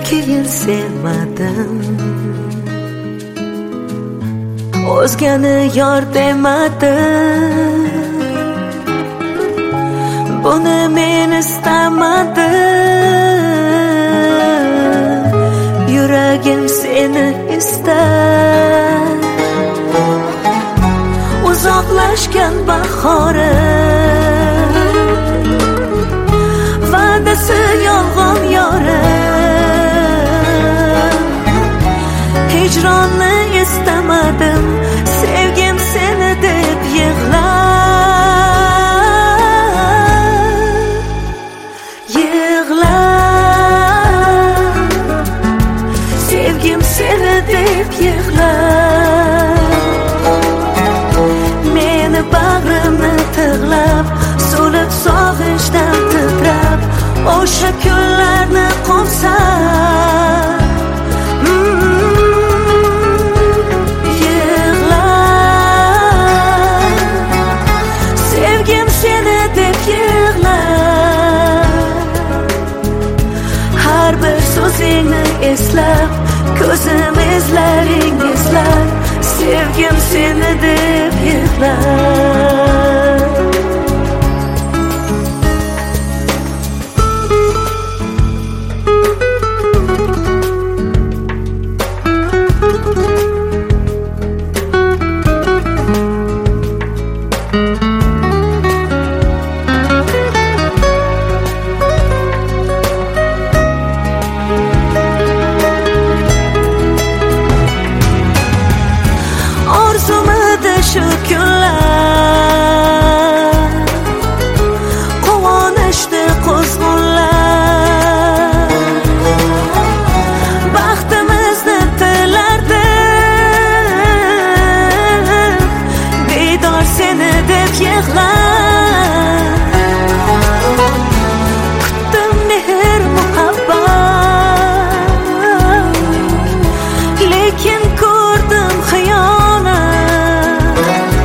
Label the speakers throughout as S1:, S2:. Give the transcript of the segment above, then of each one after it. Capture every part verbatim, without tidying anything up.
S1: keyin sevmadim, o'zgani yor demadim. Buni men istamadim, yuragim seni istar. Uzoqlashgan bahorim, va'dasi yolg'on yorim. Hijronni istamadim, sevgim seni deb yig'lar, yig'lar. Sevgim seni deb yig'lar. Meni bag'rimni tig'lab, so'lib sog'inchdan titrab, o'sha kunlarni qo'msab seni eslab, ko'zim izlaring izlar, sevgim seni deb yig'lar. Shu kunlar quvonishdi quzg'unlar, baxtimizni tilardim, bedor seni deb yig'lar. Kutdim mehr muhabbat, lekin ko'rdim xiyonat.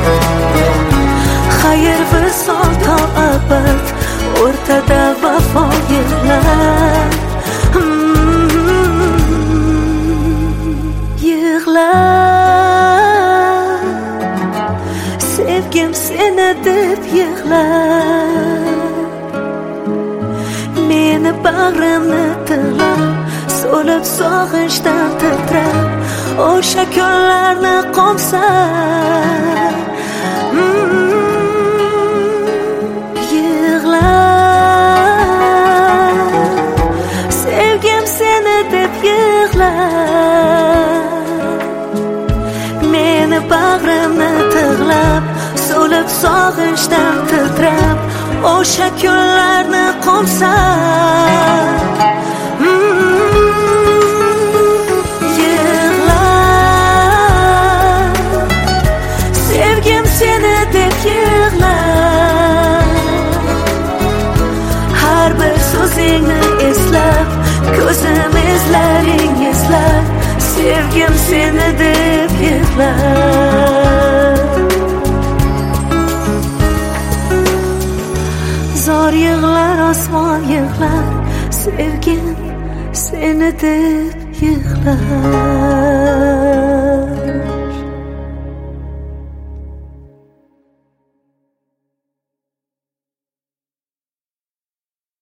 S1: Xayr visol to abad, o'rtada vafo yig'lar, yig'lar. Sevgim seni deb yig'lar. Meni bag'rimni tig'lab, so'lib sog'inchdan titrab, o'sha kunlarni qo'msab bag'rimni tig'lab, so'lib sog'inchdan titrab, o'sha kunlarni qo'msab yig'lar. Sevgim seni deb yig'lar. Har bir so'zingni eslab, ko'zim izlaring izlar, sevgim seni deb yig'lar. Zor yig'lar, osmon yig'lar, sevgim seni deb yig'lar.